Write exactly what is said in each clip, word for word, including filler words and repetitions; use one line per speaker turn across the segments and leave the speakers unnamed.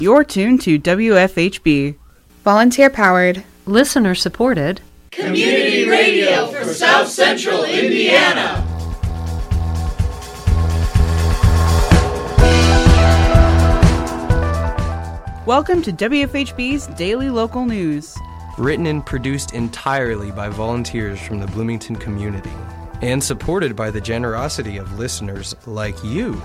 You're tuned to W F H B.
Volunteer-powered,
listener-supported
community radio for South Central Indiana.
Welcome to W F H B's Daily Local News.
Written and produced entirely by volunteers from the Bloomington community and supported by the generosity of listeners like you.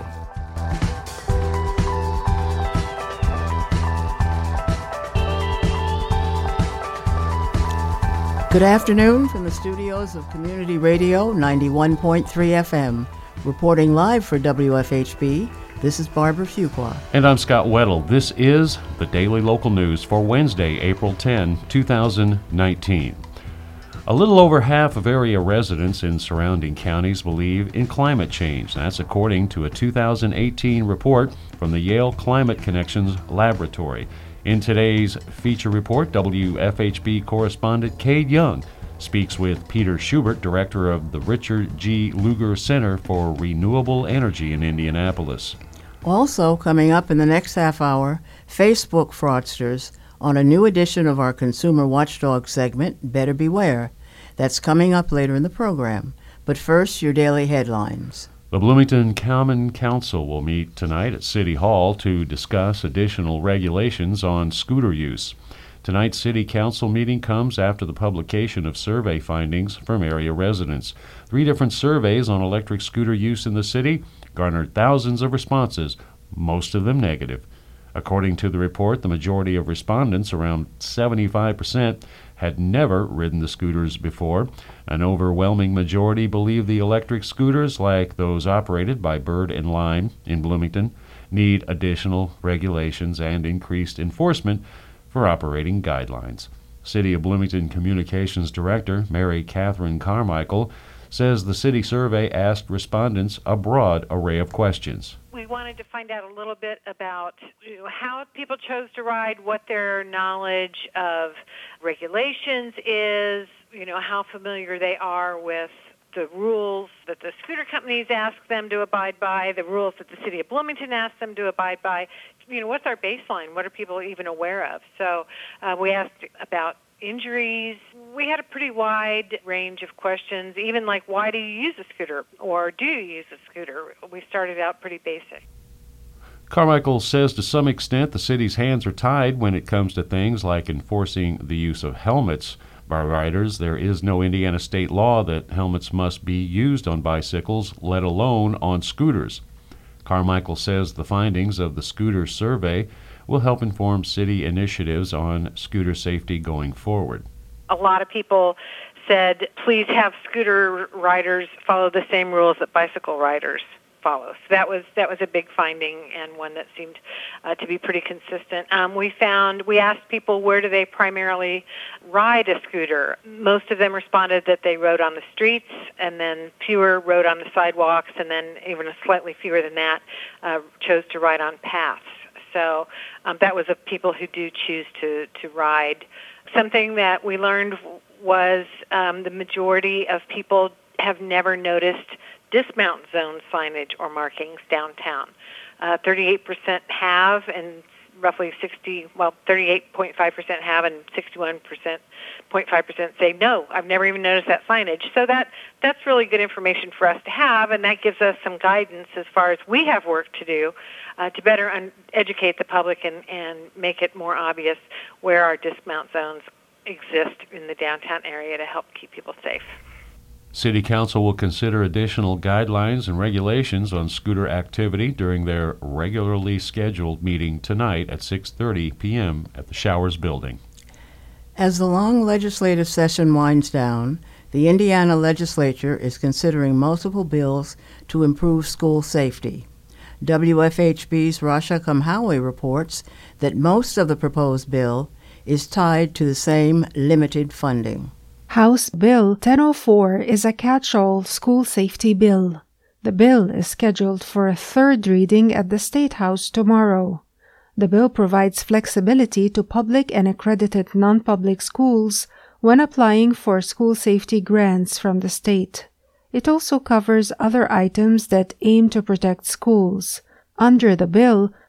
Good afternoon from the studios of Community Radio ninety-one point three F M. Reporting live for W F H B, this is Barbara Fuqua.
And I'm Scott Weddle. This is the Daily Local News for Wednesday, April tenth, twenty nineteen. A little over half of area residents in surrounding counties believe in climate change. That's according to a two thousand eighteen report from the Yale Climate Connections Laboratory. In today's feature report, W F H B correspondent Cade Young speaks with Peter Schubert, director of the Richard G. Lugar Center for Renewable Energy in Indianapolis.
Also coming up in the next half hour, Facebook fraudsters on a new edition of our Consumer Watchdog segment, Better Beware. That's coming up later in the program. But first, your daily headlines.
The Bloomington Common Council will meet tonight at City Hall to discuss additional regulations on scooter use. Tonight's City Council meeting comes after the publication of survey findings from area residents. Three different surveys on electric scooter use in the city garnered thousands of responses, most of them negative. According to the report, the majority of respondents, around seventy-five percent, had never ridden the scooters before. An overwhelming majority believe the electric scooters, like those operated by Bird and Lime in Bloomington, need additional regulations and increased enforcement for operating guidelines. City of Bloomington Communications Director Mary Catherine Carmichael says the city survey asked respondents a broad array of questions.
We wanted to find out a little bit about you know, how people chose to ride, what their knowledge of regulations is, you know, how familiar they are with the rules that the scooter companies ask them to abide by, the rules that the city of Bloomington asks them to abide by. You know, what's our baseline? What are people even aware of? So uh, we asked about injuries. We had a pretty wide range of questions, even like, why do you use a scooter, or do you use a scooter? We started out pretty basic.
Carmichael says to some extent the city's hands are tied when it comes to things like enforcing the use of helmets by riders. There is no Indiana state law that helmets must be used on bicycles, let alone on scooters. Carmichael says the findings of the scooter survey will help inform city initiatives on scooter safety going forward.
A lot of people said, please have scooter riders follow the same rules that bicycle riders follow. So that was that was a big finding and one that seemed uh, to be pretty consistent. Um, we found, we asked people where do they primarily ride a scooter. Most of them responded that they rode on the streets, and then fewer rode on the sidewalks, and then even slightly fewer than that uh, chose to ride on paths. So um, that was of people who do choose to, to ride. Something that we learned was um, the majority of people have never noticed dismount zone signage or markings downtown. Uh, thirty-eight percent have, and roughly sixty, well, thirty-eight point five percent have, and sixty-one point five percent say, no, I've never even noticed that signage. So that that's really good information for us to have, and that gives us some guidance as far as we have work to do uh, to better un- educate the public and, and make it more obvious where our dismount zones exist in the downtown area to help keep people safe.
City Council will consider additional guidelines and regulations on scooter activity during their regularly scheduled meeting tonight at six thirty p.m. at the Showers Building.
As the long legislative session winds down, the Indiana legislature is considering multiple bills to improve school safety. W F H B's Rasha Kamhawi reports that most of the proposed bill is tied to the same limited funding.
House Bill ten oh four is a catch-all school safety bill. The bill is scheduled for a third reading at the State House tomorrow. The bill provides flexibility to public and accredited non-public schools when applying for school safety grants from the state. It also covers other items that aim to protect schools. Under the bill,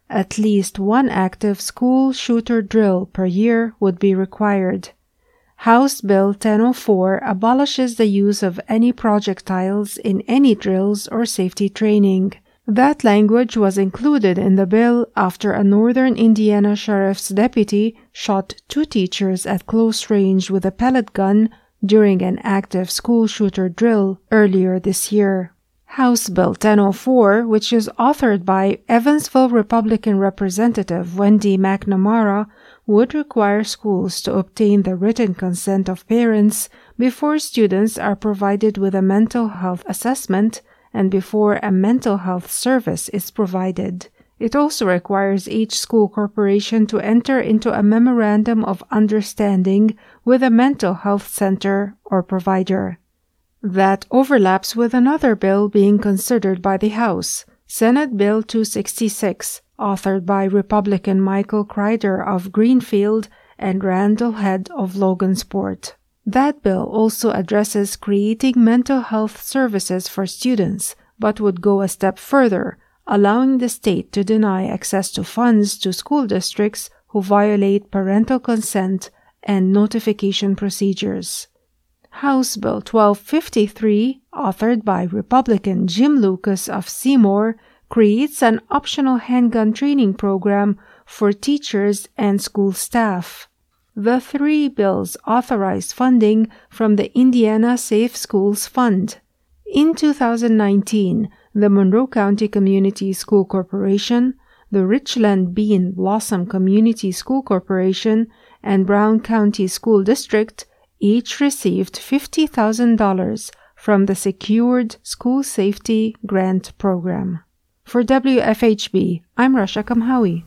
At least one active school shooter drill per year would be required. House Bill ten oh four abolishes the use of any projectiles in any drills or safety training. That language was included in the bill after a northern Indiana sheriff's deputy shot two teachers at close range with a pellet gun during an active school shooter drill earlier this year. House Bill ten oh four, which is authored by Evansville Republican Representative Wendy McNamara, would require schools to obtain the written consent of parents before students are provided with a mental health assessment and before a mental health service is provided. It also requires each school corporation to enter into a memorandum of understanding with a mental health center or provider. That overlaps with another bill being considered by the House, Senate Bill two sixty-six, authored by Republican Michael Crider of Greenfield and Randall Head of Logansport. That bill also addresses creating mental health services for students, but would go a step further, allowing the state to deny access to funds to school districts who violate parental consent and notification procedures. House Bill twelve fifty-three, authored by Republican Jim Lucas of Seymour, creates an optional handgun training program for teachers and school staff. The three bills authorize funding from the Indiana Safe Schools Fund. In two thousand nineteen, the Monroe County Community School Corporation, the Richland Bean Blossom Community School Corporation, and Brown County School District each received fifty thousand dollars from the Secured School Safety Grant Program. For W F H B, I'm Rasha Kamhawi.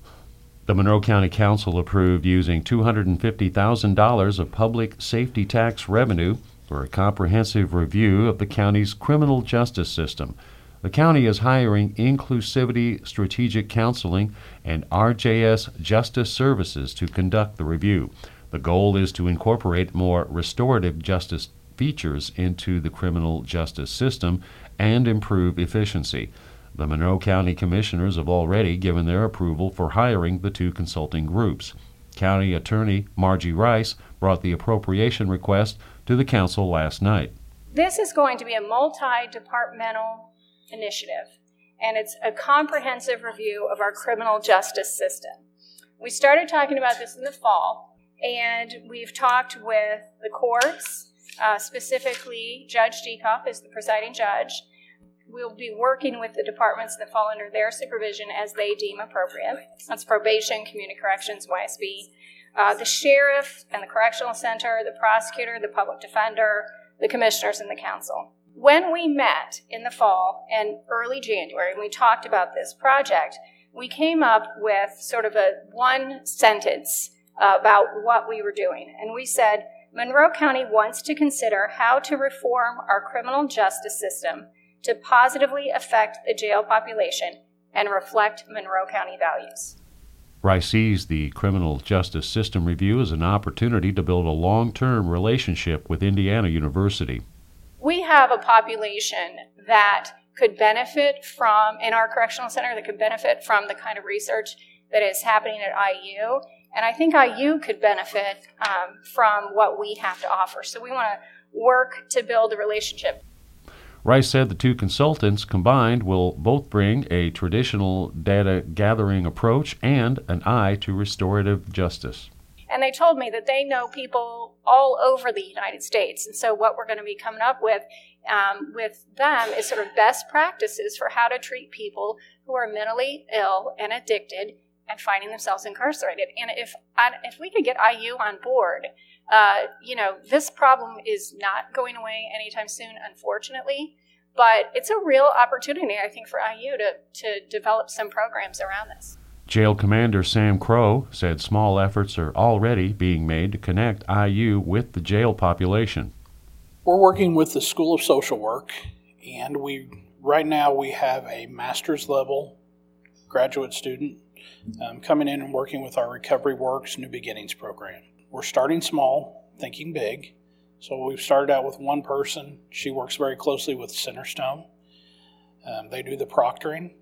The Monroe County Council approved using two hundred fifty thousand dollars of public safety tax revenue for a comprehensive review of the county's criminal justice system. The county is hiring Inclusivity Strategic Counseling and R J S Justice Services to conduct the review. The goal is to incorporate more restorative justice features into the criminal justice system and improve efficiency. The Monroe County Commissioners have already given their approval for hiring the two consulting groups. County Attorney Margie Rice brought the appropriation request to the council last night.
This is going to be a multi-departmental initiative, and it's a comprehensive review of our criminal justice system. We started talking about this in the fall, and we've talked with the courts, uh, specifically Judge Dekoff is the presiding judge. We'll be working with the departments that fall under their supervision as they deem appropriate. That's probation, community corrections, Y S B, uh, the sheriff and the correctional center, the prosecutor, the public defender, the commissioners, and the council. When we met in the fall and early January, and we talked about this project, we came up with sort of a one sentence uh, about what we were doing. And we said, Monroe County wants to consider how to reform our criminal justice system to positively affect the jail population and reflect Monroe County values.
Rice sees the criminal justice system review as an opportunity to build a long-term relationship with Indiana University.
We have a population that could benefit from, in our correctional center, that could benefit from the kind of research that is happening at I U. And I think I U could benefit um, from what we have to offer. So we want to work to build a relationship.
Rice said the two consultants combined will both bring a traditional data gathering approach and an eye to restorative justice.
And they told me that they know people all over the United States. And so what we're going to be coming up with um, with them is sort of best practices for how to treat people who are mentally ill and addicted and finding themselves incarcerated. And if if we could get I U on board, uh, you know, this problem is not going away anytime soon, unfortunately. But it's a real opportunity, I think, for I U to, to develop some programs around this.
Jail Commander Sam Crow said small efforts are already being made to connect I U with the jail population.
We're working with the School of Social Work, and we right now we have a master's level graduate student um, coming in and working with our Recovery Works New Beginnings program. We're starting small, thinking big. So we've started out with one person. She works very closely with Centerstone. Um, they do the proctoring,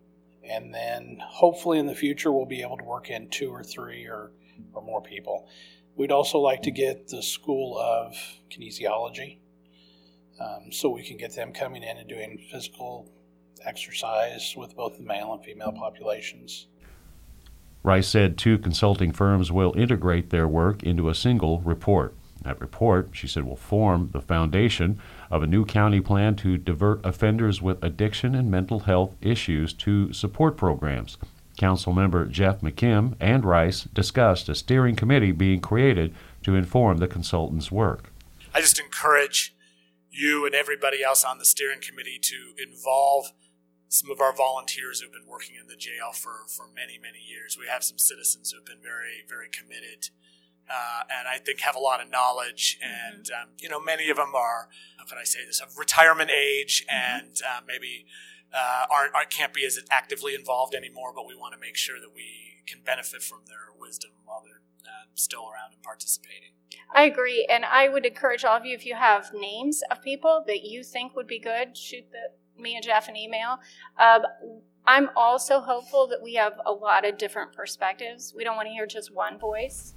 And then hopefully in the future we'll be able to work in two or three or, or more people. We'd also like to get the School of Kinesiology, um, so we can get them coming in and doing physical exercise with both the male and female populations.
Rice said two consulting firms will integrate their work into a single report. That report, she said, will form the foundation of a new county plan to divert offenders with addiction and mental health issues to support programs. Councilmember Jeff McKim and Rice discussed a steering committee being created to inform the consultant's work.
I just encourage you and everybody else on the steering committee to involve some of our volunteers who've been working in the jail for, for many, many years. We have some citizens who've been very, very committed. Uh, and I think have a lot of knowledge, and um, you know, many of them are, how can I say this, of retirement age, and uh, maybe uh, aren't, aren't can't be as actively involved anymore. But we want to make sure that we can benefit from their wisdom while they're uh, still around and participating.
I agree, and I would encourage all of you, if you have names of people that you think would be good, shoot the, me and Jeff an email. Um, I'm also hopeful that we have a lot of different perspectives. We don't want to hear just one voice.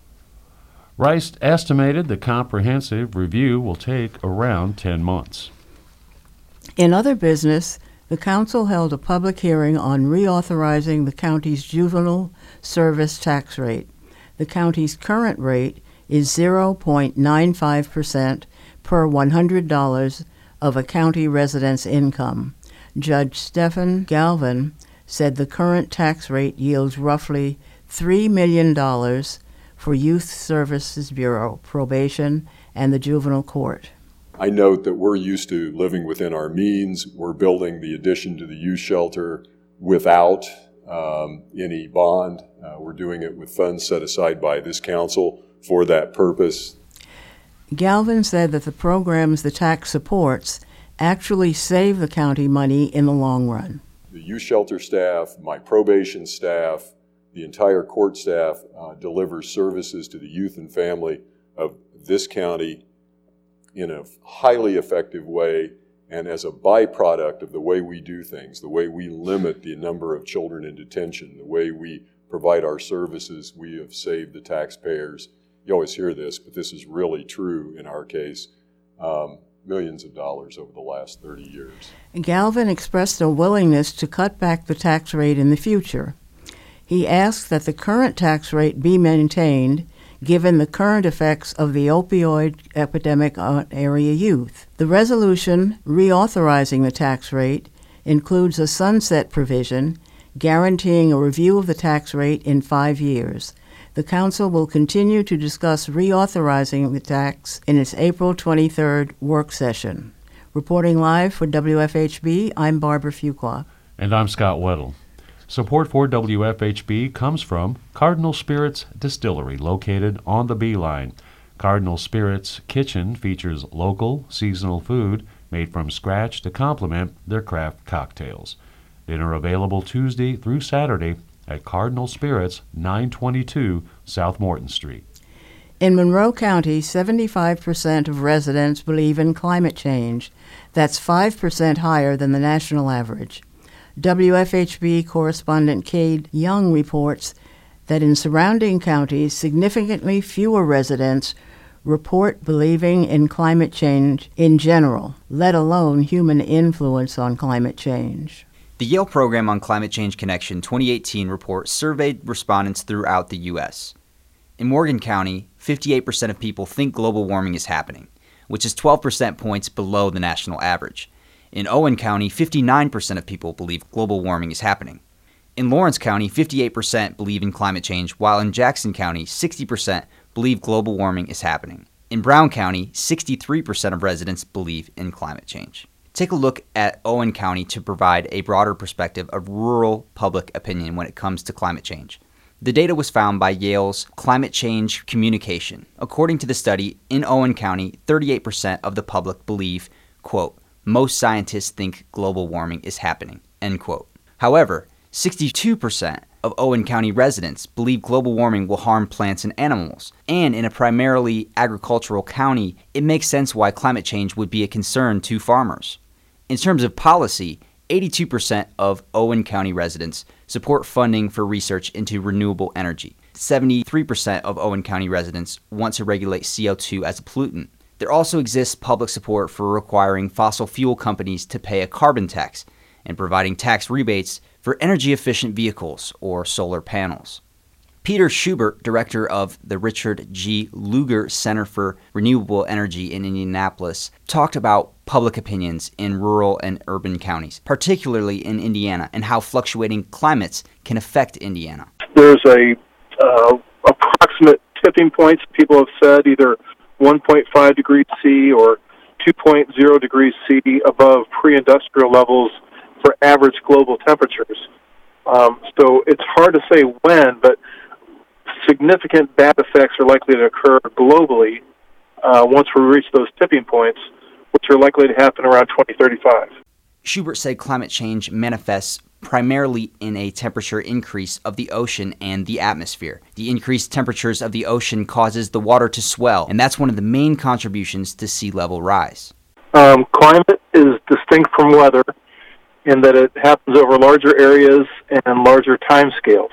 Rice estimated the comprehensive review will take around ten months.
In other business, the council held a public hearing on reauthorizing the county's juvenile service tax rate. The county's current rate is zero point nine five percent per one hundred dollars of a county resident's income. Judge Stephen Galvin said the current tax rate yields roughly three million dollars for Youth Services Bureau, probation, and the juvenile court.
I note that we're used to living within our means. We're building the addition to the youth shelter without um, any bond. Uh, we're doing it with funds set aside by this council for that purpose.
Galvin said that the programs the tax supports actually save the county money in the long run.
The youth shelter staff, my probation staff, the entire court staff uh, delivers services to the youth and family of this county in a highly effective way, and as a byproduct of the way we do things, the way we limit the number of children in detention, the way we provide our services, we have saved the taxpayers. You always hear this, but this is really true in our case, um, millions of dollars over the last thirty years.
Galvin expressed a willingness to cut back the tax rate in the future. He asked that the current tax rate be maintained given the current effects of the opioid epidemic on area youth. The resolution reauthorizing the tax rate includes a sunset provision guaranteeing a review of the tax rate in five years. The council will continue to discuss reauthorizing the tax in its April twenty-third work session. Reporting live for W F H B, I'm Barbara Fuqua.
And I'm Scott Weddle. Support for W F H B comes from Cardinal Spirits Distillery, located on the Beeline. Cardinal Spirits Kitchen features local, seasonal food made from scratch to complement their craft cocktails. Dinner available Tuesday through Saturday at Cardinal Spirits, nine twenty-two South Morton Street.
In Monroe County, seventy-five percent of residents believe in climate change. That's five percent higher than the national average. W F H B correspondent Cade Young reports that in surrounding counties, significantly fewer residents report believing in climate change in general, let alone human influence on climate change.
The Yale Program on Climate Change Connection twenty eighteen report surveyed respondents throughout the U S. In Morgan County, fifty-eight percent of people think global warming is happening, which is twelve percent points below the national average. In Owen County, fifty-nine percent of people believe global warming is happening. In Lawrence County, fifty-eight percent believe in climate change, while in Jackson County, sixty percent believe global warming is happening. In Brown County, sixty-three percent of residents believe in climate change. Take a look at Owen County to provide a broader perspective of rural public opinion when it comes to climate change. The data was found by Yale's Climate Change Communication. According to the study, in Owen County, thirty-eight percent of the public believe, quote, most scientists think global warming is happening, end quote. However, sixty-two percent of Owen County residents believe global warming will harm plants and animals. And in a primarily agricultural county, it makes sense why climate change would be a concern to farmers. In terms of policy, eighty-two percent of Owen County residents support funding for research into renewable energy. seventy-three percent of Owen County residents want to regulate C O two as a pollutant. There also exists public support for requiring fossil fuel companies to pay a carbon tax and providing tax rebates for energy-efficient vehicles or solar panels. Peter Schubert, director of the Richard G. Lugar Center for Renewable Energy in Indianapolis, talked about public opinions in rural and urban counties, particularly in Indiana, and how fluctuating climates can affect Indiana.
There's a uh, approximate tipping points, people have said, either one point five degrees C or two point zero degrees C above pre-industrial levels for average global temperatures. Um, so it's hard to say when, but significant bad effects are likely to occur globally uh, once we reach those tipping points, which are likely to happen around twenty thirty-five.
Schubert said climate change manifests primarily in a temperature increase of the ocean and the atmosphere. The increased temperatures of the ocean causes the water to swell, and that's one of the main contributions to sea level rise.
Um, climate is distinct from weather in that it happens over larger areas and larger time scales.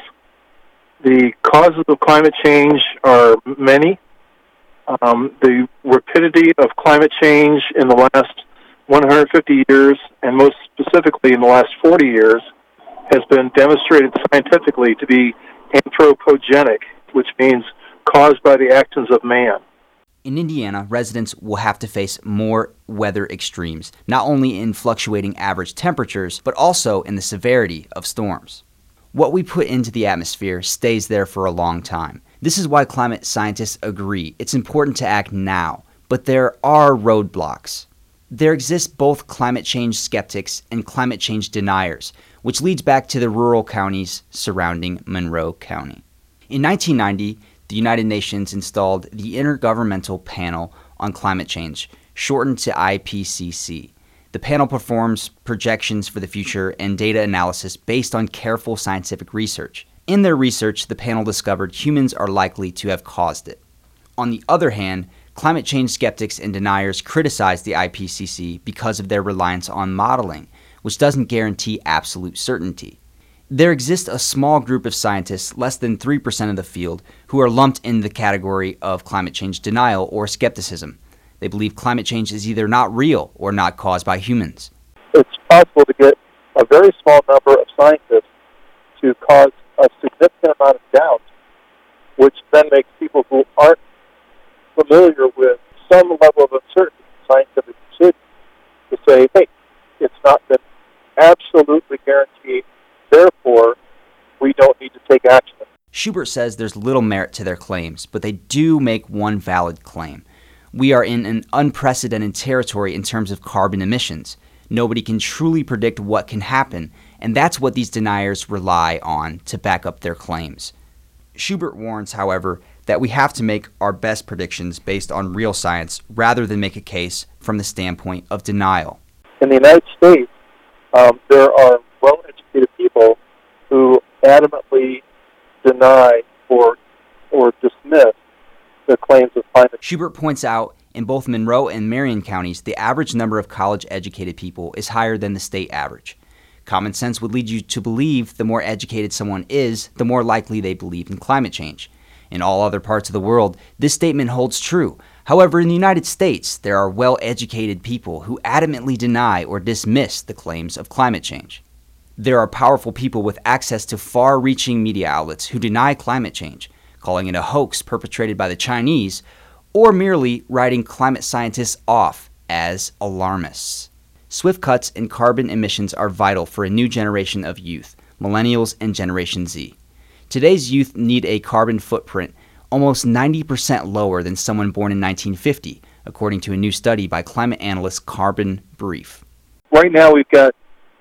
The causes of climate change are many. Um, the rapidity of climate change in the last one hundred fifty years, and most specifically in the last forty years, has been demonstrated scientifically to be anthropogenic, which means caused by the actions of man.
In Indiana, residents will have to face more weather extremes, not only in fluctuating average temperatures, but also in the severity of storms. What we put into the atmosphere stays there for a long time. This is why climate scientists agree it's important to act now, but there are roadblocks. There exist both climate change skeptics and climate change deniers, which leads back to the rural counties surrounding Monroe County. In nineteen ninety, the United Nations installed the Intergovernmental Panel on Climate Change, shortened to I P C C. The panel performs projections for the future and data analysis based on careful scientific research. In their research, the panel discovered humans are likely to have caused it. On the other hand, climate change skeptics and deniers criticize the I P C C because of their reliance on modeling, which doesn't guarantee absolute certainty. There exists a small group of scientists, less than three percent of the field, who are lumped in the category of climate change denial or skepticism. They believe climate change is either not real or not caused by humans.
It's possible to get a very small number of scientists to cause a significant amount of doubt, which then makes people who aren't familiar with some level of uncertainty in scientific decisions to say, hey, it's not been absolutely guaranteed, therefore we don't need to take action.
Schubert says there's little merit to their claims, but they do make one valid claim. We are in an unprecedented territory in terms of carbon emissions. Nobody can truly predict what can happen, and that's what these deniers rely on to back up their claims. Schubert warns, however, that we have to make our best predictions based on real science rather than make a case from the standpoint of denial.
In the United States, um, there are well-educated people who adamantly deny or or dismiss the claims of climate.
Schubert points out in both Monroe and Marion counties, the average number of college-educated people is higher than the state average. Common sense would lead you to believe the more educated someone is, the more likely they believe in climate change. In all other parts of the world, this statement holds true. However, in the United States, there are well-educated people who adamantly deny or dismiss the claims of climate change. There are powerful people with access to far-reaching media outlets who deny climate change, calling it a hoax perpetrated by the Chinese, or merely writing climate scientists off as alarmists. Swift cuts in carbon emissions are vital for a new generation of youth, millennials and Generation Z. Today's youth need a carbon footprint almost ninety percent lower than someone born in nineteen fifty, according to a new study by climate analyst Carbon Brief.
Right now we've got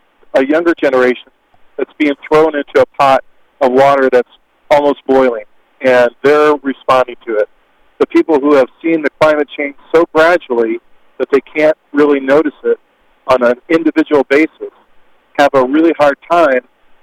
a younger generation that's being thrown into a pot of water that's almost boiling, and they're responding to it. The people who have seen the climate change so gradually that they can't really notice it on an individual basis have a really hard time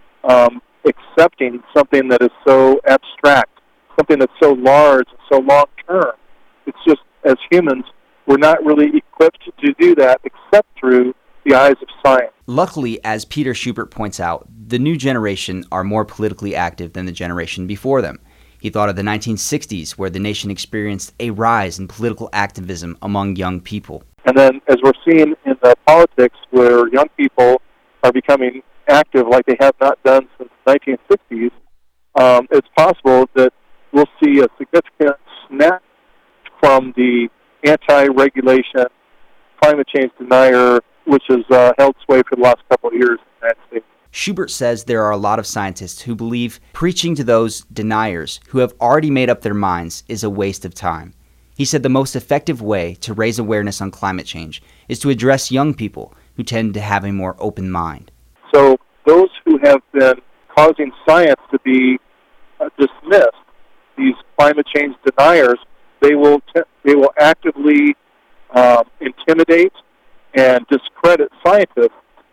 um, accepting something that is so abstract, something that's so large and so long-term. It's just, as humans, we're not really equipped to do that except through the eyes of science.
Luckily, as Peter Schubert points out, the new generation are more politically active than the generation before them. He thought of the nineteen sixties, where the nation experienced a rise in political activism among young people.
And then, as we're seeing in the politics, where young people are becoming active like they have not done since the nineteen sixties, um, it's possible that we'll see a significant snap from the anti-regulation, climate change denier, which has uh, held sway for the last couple of years in the United States.
Schubert says there are a lot of scientists who believe preaching to those deniers who have already made up their minds is a waste of time. He said the most effective way to raise awareness on climate change is to address young people who tend to have a more open mind.
So those who have been causing science to be uh, dismissed, these climate change deniers, they will t- they will actively um, intimidate and discredit scientists,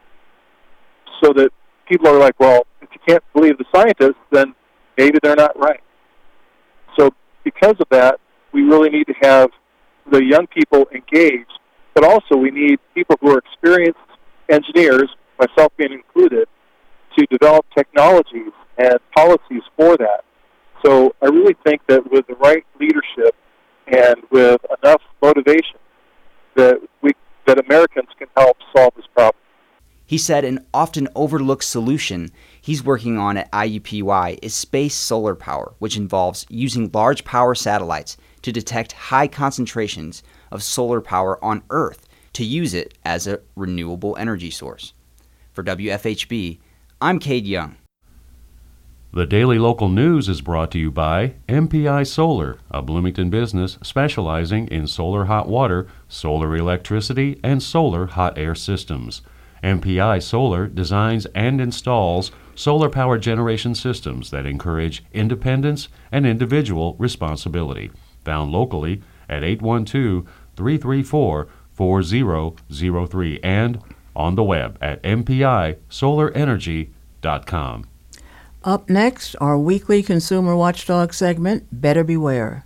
so that people are like, well, if you can't believe the scientists, then maybe they're not right. So because of that, we really need to have the young people engaged, but also we need people who are experienced engineers, myself being included, to develop technologies and policies for that. So I really think that with the right leadership and with enough motivation, that we that Americans can help solve this problem.
He said an often overlooked solution he's working on at I U P Y is space solar power, which involves using large power satellites to detect high concentrations of solar power on Earth to use it as a renewable energy source. For W F H B, I'm Cade Young.
The Daily Local News is brought to you by M P I Solar, a Bloomington business specializing in solar hot water, solar electricity, and solar hot air systems. M P I Solar designs and installs solar power generation systems that encourage independence and individual responsibility. Found locally at eight one two, three three four, four zero zero three and on the web at m p i solar energy dot com.
Up next, our weekly Consumer Watchdog segment, Better Beware.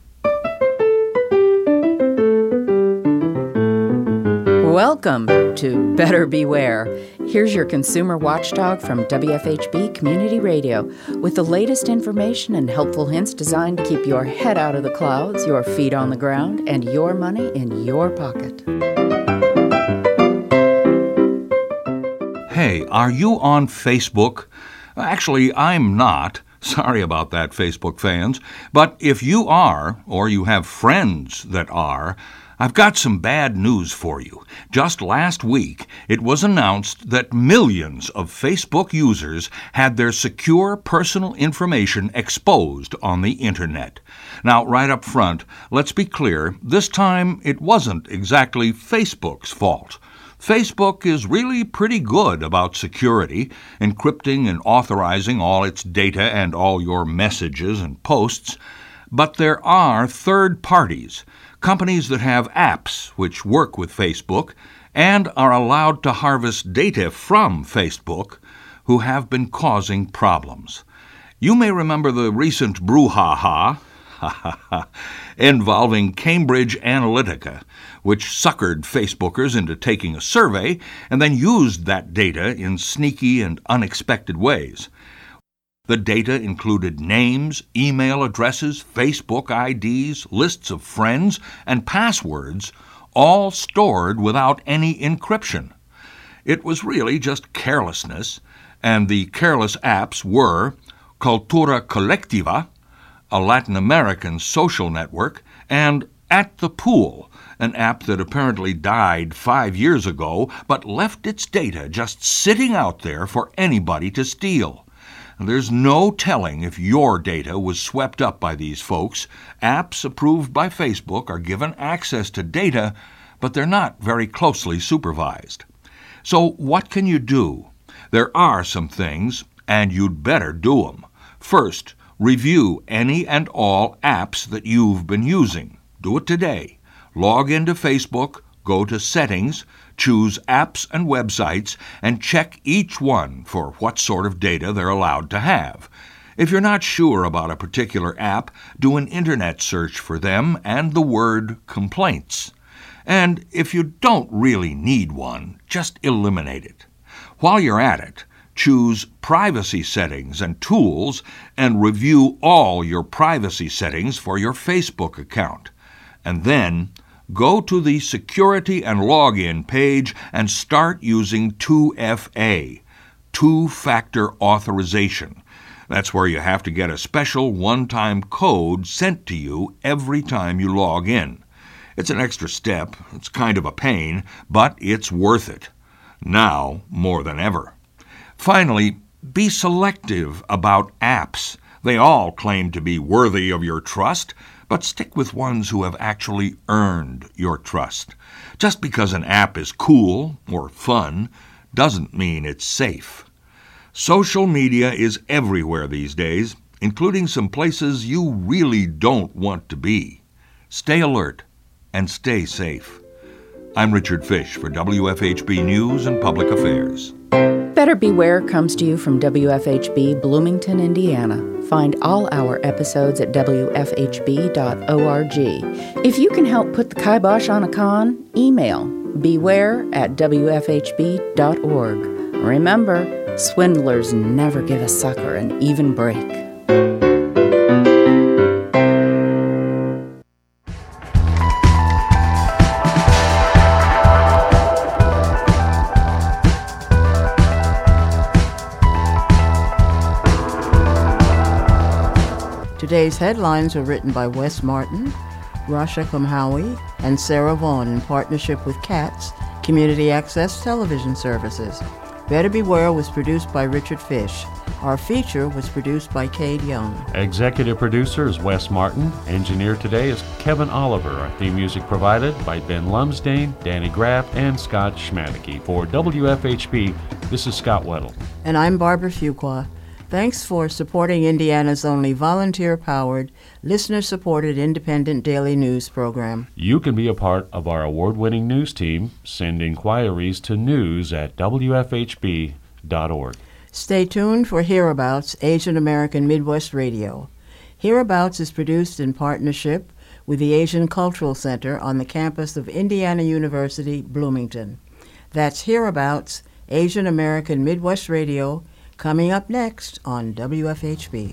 Welcome to Better Beware. Here's your consumer watchdog from W F H B Community Radio with the latest information and helpful hints designed to keep your head out of the clouds, your feet on the ground, and your money in your pocket.
Hey, are you on Facebook? Actually, I'm not. Sorry about that, Facebook fans. But if you are, or you have friends that are, I've got some bad news for you. Just last week, it was announced that millions of Facebook users had their secure personal information exposed on the Internet. Now, right up front, let's be clear, this time it wasn't exactly Facebook's fault. Facebook is really pretty good about security, encrypting and authorizing all its data and all your messages and posts. But there are third parties, companies that have apps which work with Facebook and are allowed to harvest data from Facebook, who have been causing problems. You may remember the recent brouhaha involving Cambridge Analytica, which suckered Facebookers into taking a survey and then used that data in sneaky and unexpected ways. The data included names, email addresses, Facebook I Ds, lists of friends, and passwords, all stored without any encryption. It was really just carelessness, and the careless apps were Cultura Colectiva, a Latin American social network, and At the Pool, an app that apparently died five years ago, but left its data just sitting out there for anybody to steal. There's no telling if your data was swept up by these folks. Apps approved by Facebook are given access to data, but they're not very closely supervised. So what can you do? There are some things, and you'd better do them. First, review any and all apps that you've been using. Do it today. Log into Facebook, go to Settings, choose Apps and Websites, and check each one for what sort of data they're allowed to have. If you're not sure about a particular app, do an internet search for them and the word complaints. And if you don't really need one, just eliminate it. While you're at it, choose Privacy Settings and Tools and review all your privacy settings for your Facebook account. And then go to the Security and Login page and start using two F A, Two-Factor Authorization. That's where you have to get a special one-time code sent to you every time you log in. It's an extra step, it's kind of a pain, but it's worth it. Now more than ever. Finally, be selective about apps. They all claim to be worthy of your trust, but stick with ones who have actually earned your trust. Just because an app is cool or fun doesn't mean it's safe. Social media is everywhere these days, including some places you really don't want to be. Stay alert and stay safe. I'm Richard Fish for W F H B News and Public Affairs.
Better Beware comes to you from W F H B Bloomington, Indiana. Find all our episodes at W F H B dot org. If you can help put the kibosh on a con, email beware at W F H B dot org. Remember, swindlers never give a sucker an even break.
Today's headlines are written by Wes Martin, Rasha Kumhawi, and Sarah Vaughn in partnership with CATS, Community Access Television Services. Better Beware was produced by Richard Fish. Our feature was produced by Cade Young.
Executive producer is Wes Martin. Engineer today is Kevin Oliver. Our theme music provided by Ben Lumsdane, Danny Graff, and Scott Schmadeke. For W F H B, this is Scott Weddle.
And I'm Barbara Fuqua. Thanks for supporting Indiana's only volunteer-powered, listener-supported independent daily news program.
You can be a part of our award-winning news team. Send inquiries to news at W F H B dot org.
Stay tuned for Hereabouts, Asian American Midwest Radio. Hereabouts is produced in partnership with the Asian Cultural Center on the campus of Indiana University, Bloomington. That's Hereabouts, Asian American Midwest Radio, coming up next on W F H B.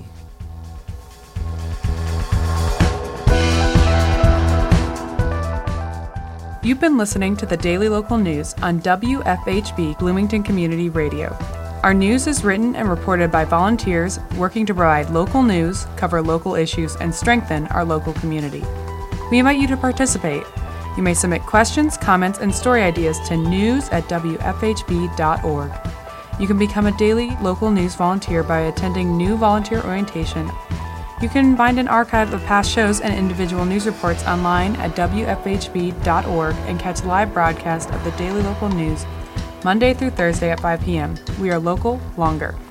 You've been listening to the Daily Local News on W F H B Bloomington Community Radio. Our news is written and reported by volunteers working to provide local news, cover local issues, and strengthen our local community. We invite you to participate. You may submit questions, comments, and story ideas to news at W F H B dot org. You can become a daily local news volunteer by attending new volunteer orientation. You can find an archive of past shows and individual news reports online at W F H B dot org and catch live broadcast of the Daily Local News Monday through Thursday at five p.m. We are local longer.